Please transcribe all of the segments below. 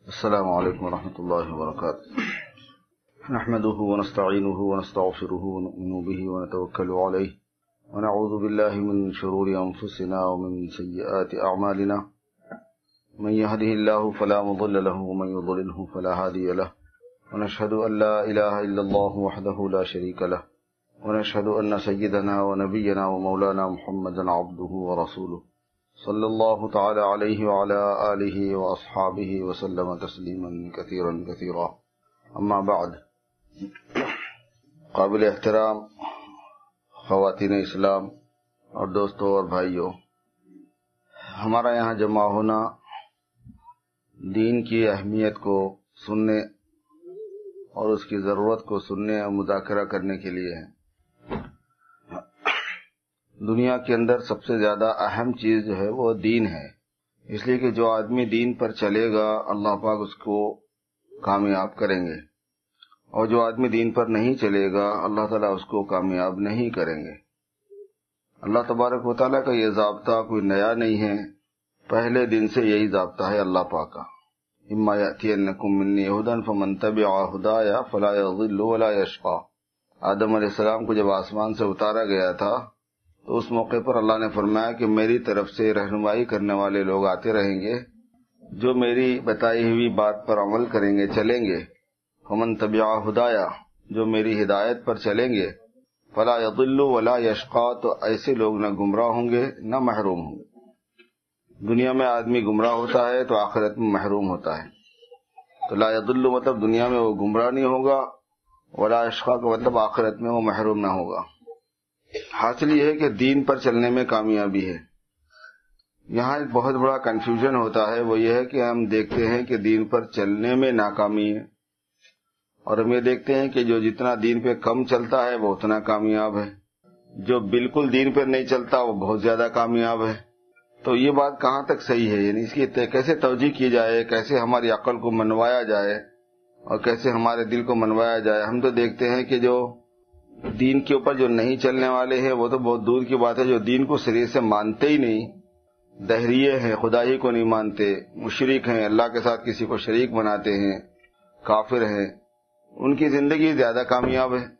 السلام علیکم ورحمۃ اللہ وبرکاتہ. نحمده ونستعینه ونستغفره ونؤمن به ونتوکل علیہ ونعوذ باللہ من شرور انفسنا ومن سیئات اعمالنا من يهده الله فلا مضل له ومن يضلله فلا هادي له ونشهد ان لا اله الا الله وحده لا شريك له ونشهد ان سيدنا ونبينا ومولانا محمدا عبده ورسوله صلی اللہ تعالی علیہ وعلى آلہ واصحابہ وسلم تسلیما کثیرا کثیرا. اما بعد. قابل احترام خواتین اسلام اور دوستوں اور بھائیوں، ہمارا یہاں جمع ہونا دین کی اہمیت کو سننے اور اس کی ضرورت کو سننے اور مذاکرہ کرنے کے لیے ہے. دنیا کے اندر سب سے زیادہ اہم چیز جو ہے وہ دین ہے، اس لیے کہ جو آدمی دین پر چلے گا اللہ پاک اس کو کامیاب کریں گے، اور جو آدمی دین پر نہیں چلے گا اللہ تعالیٰ اس کو کامیاب نہیں کریں گے. اللہ تبارک و تعالیٰ کا یہ ضابطہ کوئی نیا نہیں ہے، پہلے دن سے یہی ضابطہ ہے اللہ پاک کا. اما یأتینکم منی ھدی فمن تبع ھدای فلا یضل ولا یشقی. آدم علیہ السلام کو جب آسمان سے اتارا گیا تھا تو اس موقع پر اللہ نے فرمایا کہ میری طرف سے رہنمائی کرنے والے لوگ آتے رہیں گے، جو میری بتائی ہوئی بات پر عمل کریں گے، چلیں گے. فمن تبع ھدایا، جو میری ہدایت پر چلیں گے، فلا یضل ولا یشقی، تو ایسے لوگ نہ گمراہ ہوں گے نہ محروم ہوں گے. دنیا میں آدمی گمراہ ہوتا ہے تو آخرت میں محروم ہوتا ہے. تو لا یضل مطلب دنیا میں وہ گمراہ نہیں ہوگا، ولا یشقی کا مطلب آخرت میں وہ محروم نہ ہوگا. حاصل یہ ہے کہ دین پر چلنے میں کامیابی ہے. یہاں ایک بہت بڑا کنفیوژن ہوتا ہے، وہ یہ ہے کہ ہم دیکھتے ہیں کہ دین پر چلنے میں ناکامی ہے، اور ہم یہ دیکھتے ہیں کہ جو جتنا دین پہ کم چلتا ہے وہ اتنا کامیاب ہے، جو بالکل دین پر نہیں چلتا وہ بہت زیادہ کامیاب ہے. تو یہ بات کہاں تک صحیح ہے؟ یعنی اس کی کیسے توجیہ کی جائے، کیسے ہماری عقل کو منوایا جائے اور کیسے ہمارے دل کو منوایا جائے. ہم تو دیکھتے ہیں کہ جو دین کے اوپر جو نہیں چلنے والے ہیں وہ تو بہت دور کی بات ہے، جو دین کو سرے سے مانتے ہی نہیں، دہریے ہیں، خدا ہی کو نہیں مانتے، مشرک ہیں، اللہ کے ساتھ کسی کو شریک بناتے ہیں، کافر ہیں، ان کی زندگی زیادہ کامیاب ہے.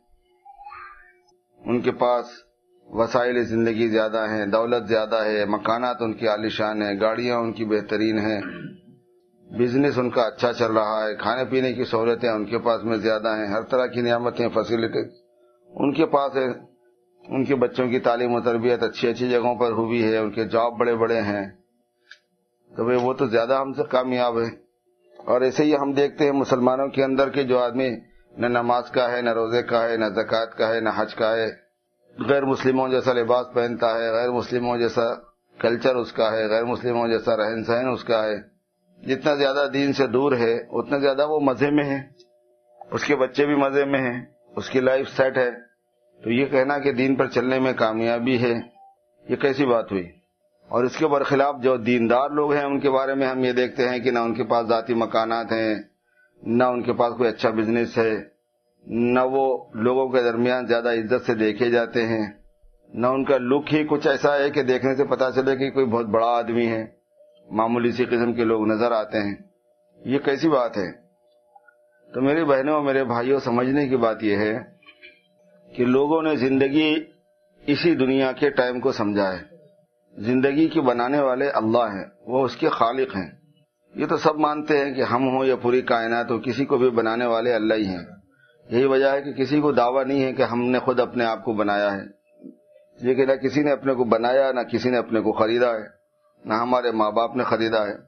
ان کے پاس وسائل زندگی زیادہ ہیں، دولت زیادہ ہے، مکانات ان کی عالیشان ہیں، گاڑیاں ان کی بہترین ہیں، بزنس ان کا اچھا چل رہا ہے، کھانے پینے کی سہولتیں ان کے پاس میں زیادہ ہیں، ہر طرح کی نعمتیں، فیسلٹی ان کے پاس ہے. ان کے بچوں کی تعلیم و تربیت اچھی اچھی جگہوں پر ہوئی ہے، ان کے جاب بڑے بڑے ہیں، تو وہ تو زیادہ ہم سے کامیاب ہے. اور ایسے ہی ہم دیکھتے ہیں مسلمانوں کے اندر کے جو آدمی نہ نماز کا ہے، نہ روزے کا ہے، نہ زکوٰۃ کا ہے، نہ حج کا ہے، غیر مسلموں جیسا لباس پہنتا ہے، غیر مسلموں جیسا کلچر اس کا ہے، غیر مسلموں جیسا رہن سہن اس کا ہے. جتنا زیادہ دین سے دور ہے اتنا زیادہ وہ مزے میں ہے، اس کے بچے بھی مزے میں ہیں، اس کی لائف سیٹ ہے. تو یہ کہنا کہ دین پر چلنے میں کامیابی ہے، یہ کیسی بات ہوئی؟ اور اس کے برخلاف جو دیندار لوگ ہیں ان کے بارے میں ہم یہ دیکھتے ہیں کہ نہ ان کے پاس ذاتی مکانات ہیں، نہ ان کے پاس کوئی اچھا بزنس ہے، نہ وہ لوگوں کے درمیان زیادہ عزت سے دیکھے جاتے ہیں، نہ ان کا لک ہی کچھ ایسا ہے کہ دیکھنے سے پتا چلے کہ کوئی بہت بڑا آدمی ہے. معمولی سی قسم کے لوگ نظر آتے ہیں. یہ کیسی بات ہے؟ تو میری بہنوں اور میرے بھائیوں، سمجھنے کی بات یہ ہے کہ لوگوں نے زندگی اسی دنیا کے ٹائم کو سمجھا ہے. زندگی کی بنانے والے اللہ ہیں، وہ اس کے خالق ہیں. یہ تو سب مانتے ہیں کہ ہم ہوں یا پوری کائنات ہو، کسی کو بھی بنانے والے اللہ ہی ہیں. یہی وجہ ہے کہ کسی کو دعویٰ نہیں ہے کہ ہم نے خود اپنے آپ کو بنایا ہے. یہ کہ نہ کسی نے اپنے کو بنایا، نہ کسی نے اپنے کو خریدا ہے، نہ ہمارے ماں باپ نے خریدا ہے.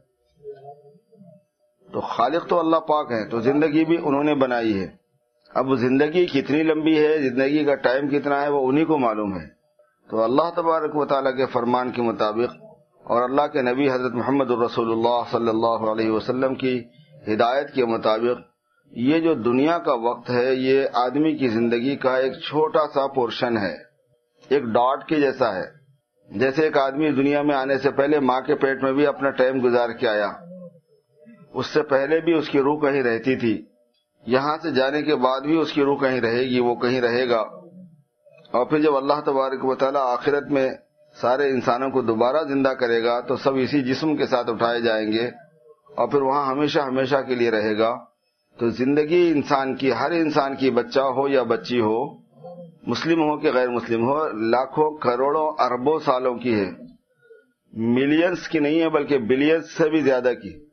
تو خالق تو اللہ پاک ہیں، تو زندگی بھی انہوں نے بنائی ہے. اب زندگی کتنی لمبی ہے، زندگی کا ٹائم کتنا ہے، وہ انہی کو معلوم ہے. تو اللہ تبارک و تعالیٰ کے فرمان کے مطابق اور اللہ کے نبی حضرت محمد الرسول اللہ صلی اللہ علیہ وسلم کی ہدایت کے مطابق یہ جو دنیا کا وقت ہے یہ آدمی کی زندگی کا ایک چھوٹا سا پورشن ہے، ایک ڈاٹ کے جیسا ہے. جیسے ایک آدمی دنیا میں آنے سے پہلے ماں کے پیٹ میں بھی اپنا ٹائم گزار کے آیا، اس سے پہلے بھی اس کی روح کہیں رہتی تھی، یہاں سے جانے کے بعد بھی اس کی روح کہیں رہے گی، وہ کہیں رہے گا. اور پھر جب اللہ تبارک و تعالیٰ آخرت میں سارے انسانوں کو دوبارہ زندہ کرے گا تو سب اسی جسم کے ساتھ اٹھائے جائیں گے اور پھر وہاں ہمیشہ ہمیشہ کے لیے رہے گا، تو زندگی انسان کی، ہر انسان کی، بچہ ہو یا بچی ہو، مسلم ہو کہ غیر مسلم ہو، لاکھوں کروڑوں اربوں سالوں کی ہے، ملینز کی نہیں ہے بلکہ بلینز سے بھی زیادہ کی.